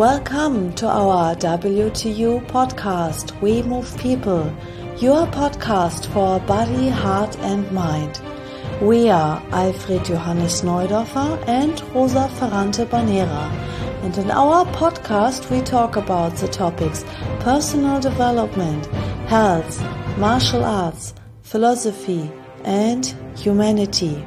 Welcome to our WTU podcast, We Move People, your podcast for body, heart and mind. We are Alfred Johannes Neudorfer and Rosa Ferrante Banera, and in our podcast we talk about the topics personal development, health, martial arts, philosophy and humanity.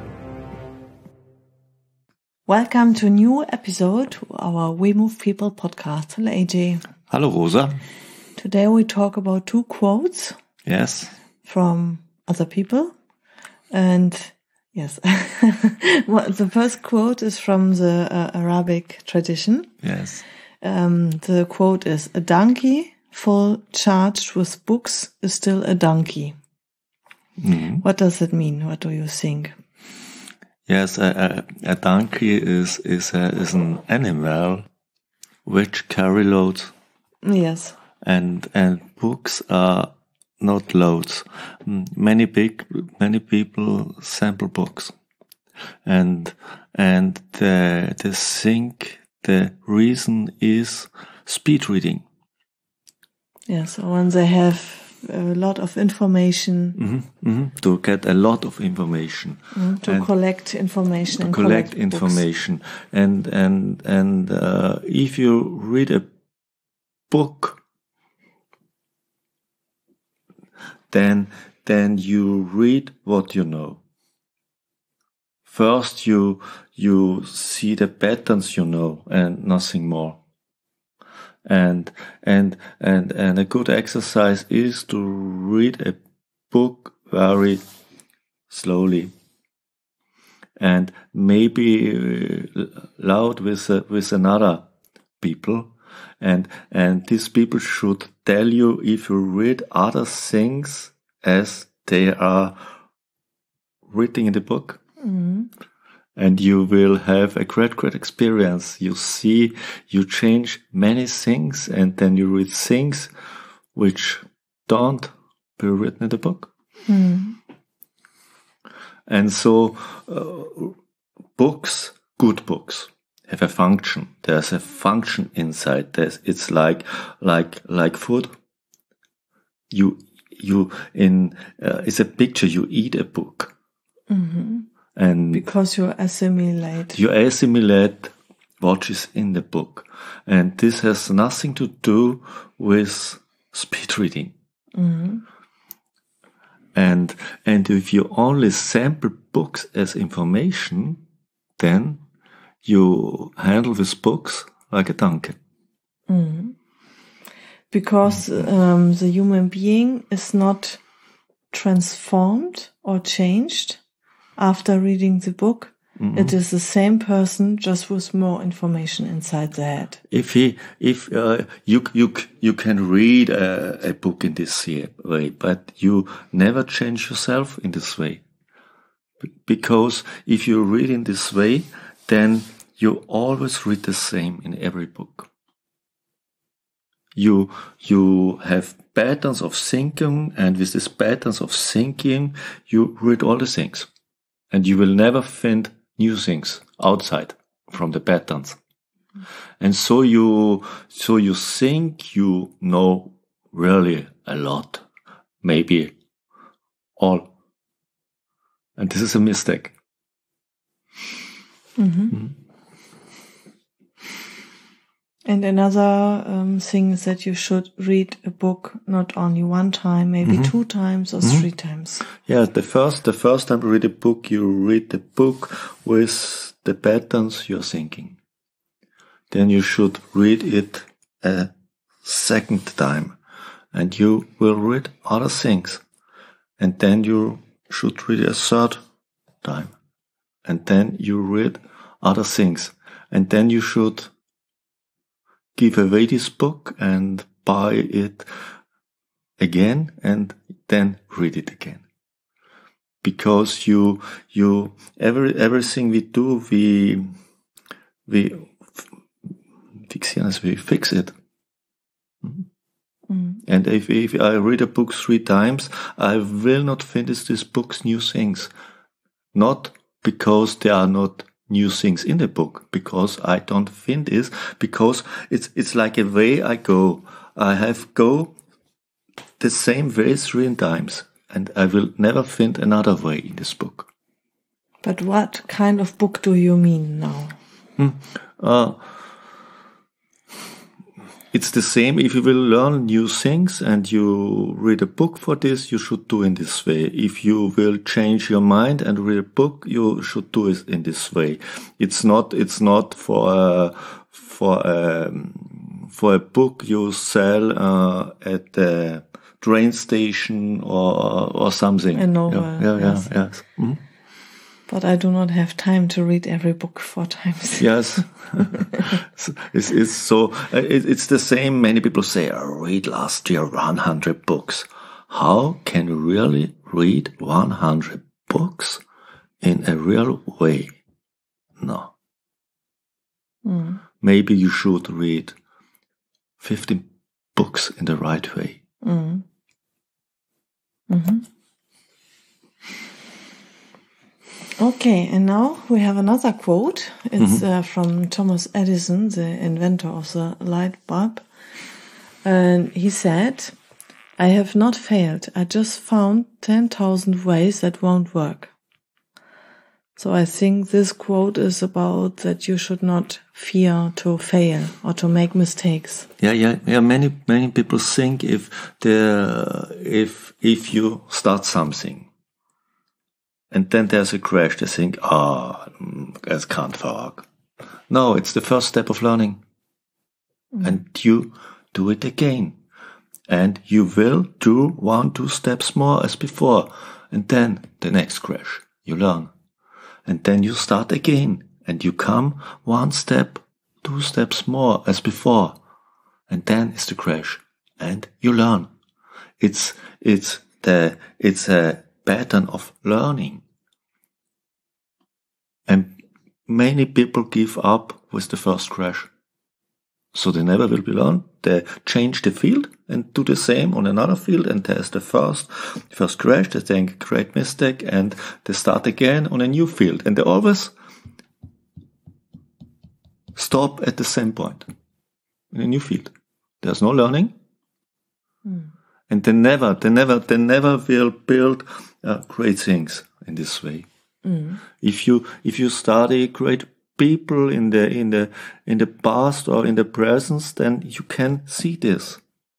Welcome to a new episode to our We Move People podcast. Hello AJ. Hello Rosa. Today we talk about two quotes. Yes. From other people. And yes, well, the first quote is from the Arabic tradition. Yes. The quote is, "A donkey full charged with books is still a donkey." Mm-hmm. What does it mean? What do you think? Yes, a donkey is an animal which carry loads. Yes. And books are not loads. Many people sample books, and they think the reason is speed reading. Yes, so when they have a lot of information. To get a lot of information. To collect information. And if you read a book, then you read what you know. First you see the patterns you know and nothing more. And a good exercise is to read a book very slowly and maybe loud with another people, and these people should tell you if you read other things as they are written in the book. Mm-hmm. And you will have a great experience. You see, you change many things, and then you read things which don't be written in the book. Mm. And so, good books, have a function. There's a function inside. It's like food. It's a picture. You eat a book. Mm-hmm. And because you assimilate what is in the book. And this has nothing to do with speed reading. Mm-hmm. And if you only sample books as information, then you handle these books like a donkey. Mm-hmm. Because the human being is not transformed or changed after reading the book. Mm-hmm. It is the same person, just with more information inside the head. If you can read a book in this way, but you never change yourself in this way, because if you read in this way, then you always read the same in every book. You have patterns of thinking, and with these patterns of thinking, you read all the things. And you will never find new things outside from the patterns. And so you think you know really a lot, maybe all. And this is a mistake. Mm-hmm. Mm-hmm. And another thing is that you should read a book not only one time, maybe 2 times or 3 times. Yeah, the first time you read a book, you read the book with the patterns you're thinking. Then you should read it a second time, and you will read other things. And then you should read a third time, and then you read other things. And then you should give away this book and buy it again and then read it again. Because everything we do, we fix it. Mm-hmm. And if I read a book 3 times, I will not finish this book's new things. Not because they are not new things in the book, because I don't find this, because it's like a way I go. I have go the same way 3 times, and I will never find another way in this book. But what kind of book do you mean now? It's the same. If you will learn new things and you read a book for this, you should do in this way. If you will change your mind and read a book, you should do it in this way. It's not for a book you sell at the train station or something. A novel. Yes. Mm-hmm. But I do not have time to read every book 4 times. Yes. It's the same. Many people say, I read last year 100 books. How can you really read 100 books in a real way? No. Maybe you should read 15 books in the right way. Okay, and now we have another quote. It's from Thomas Edison, the inventor of the light bulb. And he said, I have not failed. I just found 10,000 ways that won't work. So I think this quote is about that you should not fear to fail or to make mistakes. Yeah. Many people think if you start something, and then there's a crash, they think, it can't work. No, it's the first step of learning. And you do it again. And you will do 1-2 steps more as before. And then the next crash, you learn. And then you start again. And you come 1 step, 2 steps more as before. And then it's the crash. And you learn. It's a pattern of learning. And many people give up with the first crash. So they never will be learned. They change the field and do the same on another field, and there's the first crash, they think great mistake, and they start again on a new field. And they always stop at the same point in a new field. There's no learning. And they never will build great things in this way. If you study great people in the past or in the present, then you can see this.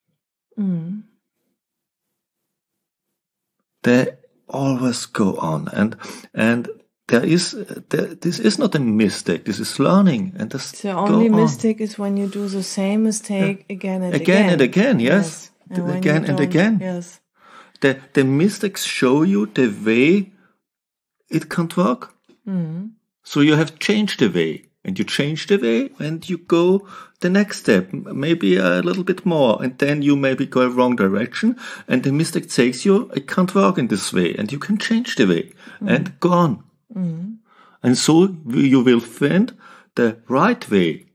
They always go on, and this is not a mistake. This is learning, and the only mistake is when you do the same mistake again and again. Yes. Again and again. Yes. The mistakes show you the way it can't work. So you have changed the way, and you change the way, and you go the next step, maybe a little bit more, and then you maybe go a wrong direction, and the mistake takes you, it can't work in this way, and you can change the way, and go on. And so you will find the right way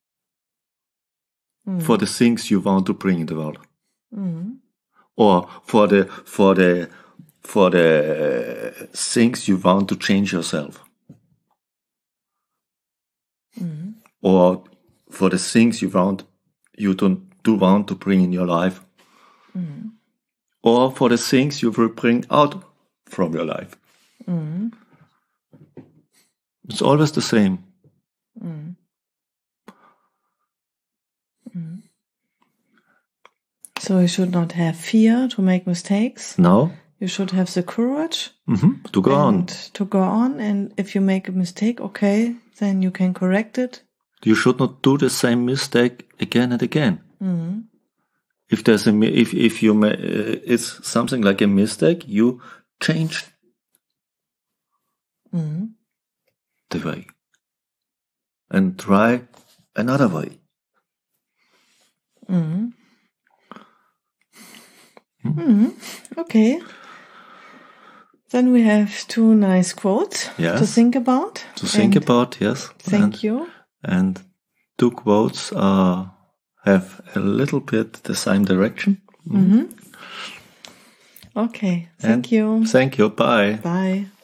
for the things you want to bring in the world. Or for the things you want to change yourself. Or for the things you want to bring in your life. Or for the things you will bring out from your life. It's always the same. So you should not have fear to make mistakes. No. You should have the courage to go on. To go on, and if you make a mistake, okay, then you can correct it. You should not do the same mistake again and again. If there's it's something like a mistake, you change the way and try another way. Okay. Then we have 2 nice quotes to think about. Yes. Thank you. And 2 quotes have a little bit the same direction. Okay. Thank you. Thank you. Bye. Bye.